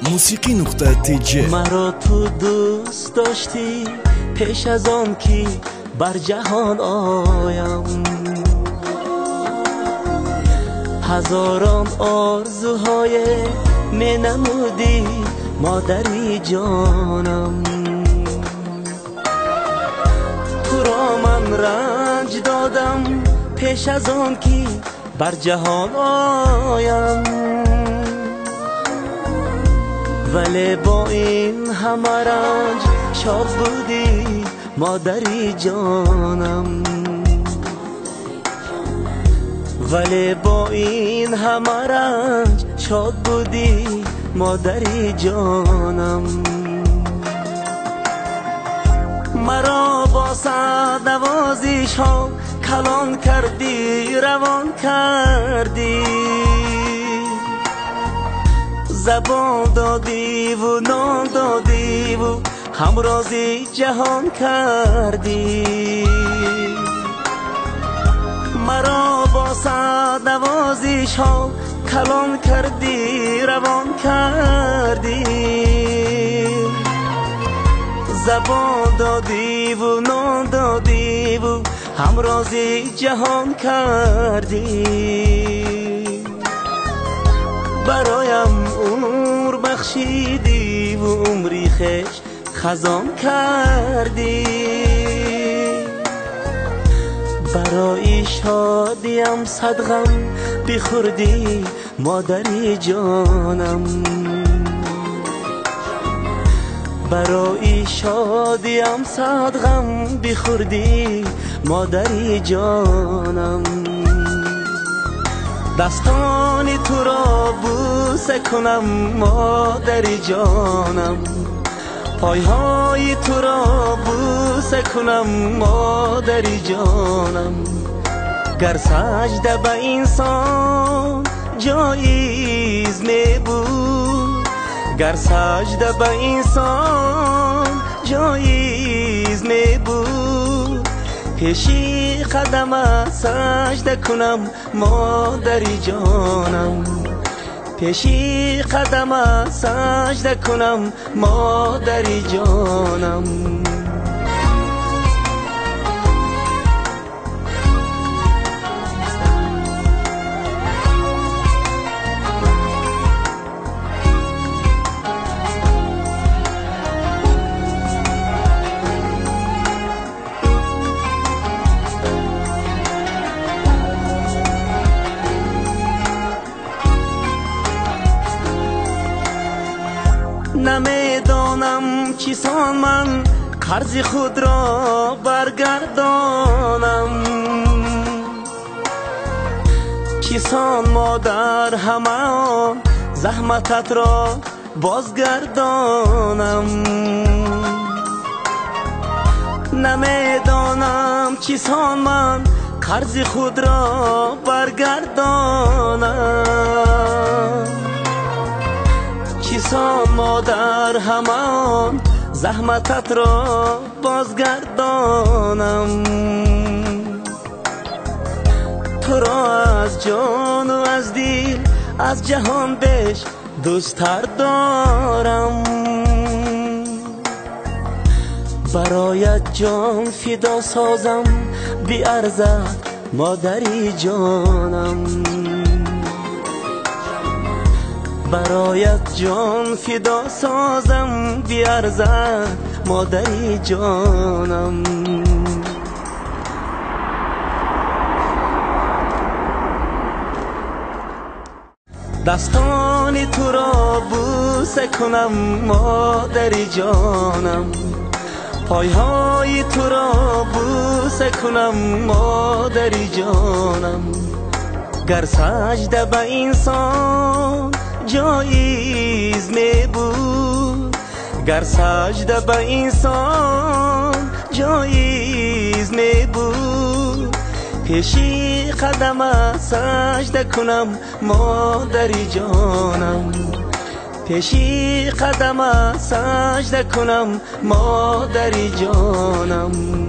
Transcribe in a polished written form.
موسیقی نقطه تیجه. مرا تو دوست داشتی پیش از آن که بر جهان آیم، هزاران آرزوهای می نمودی مادری جانم. تو را من رنج دادم پیش از آن که بر جهان آیم، ولی با این همه رنج شاد بودی مادری جانم. ولی با این همه رنج شاد بودی مادری جانم. مرا با صدنوازش ها کلان کردی، روان کردی، زبان دادی و نام دادی و همرازی جهان کردی. مرا با صدنوازش ها کلان کردی، روان کردی، زبان دادی و نام دادی و همرازی جهان کردی. برایم عمر بخشیدی و عمری خوش خزان کردی. برای شادیم صد غم بخوردی مادری جانم. برای شادیم صد غم بخوردی مادری جانم. دستان تو را بوسه کنم مادری جانم، پایهای تو را بوسه کنم مادری جانم. گر سجده به انسان جایز می بود، گر سجده به انسان جایز می بود، پیشی قدمت سجده کنم مادری جانم. پیشی قدمت سجده کنم مادری جانم. نمیدانم چیسان من قرض خود را برگردانم، چیسان مادر همه آن زحمتت را بازگردانم. نمیدانم چیسان من قرض خود را برگردانم، چیسان مادر همان زحمتت را بازگردانم. تو را از جان و از دل از جهان بیش دوست‌تر دارم. برایت جان فدا سازم بی ارزد مادری جانم. برایت جان فدا سازم بی ارزد مادری جانم. دستان تو را بوسه کنم مادری جانم، پایهای تو را بوسه کنم مادری جانم. گر سجده به انسان جایز می بود، گر سجده به انسان جایز می بود، پیشی قدمت سجده کنم مادری جانم. پیشی قدمت سجده کنم مادری جانم.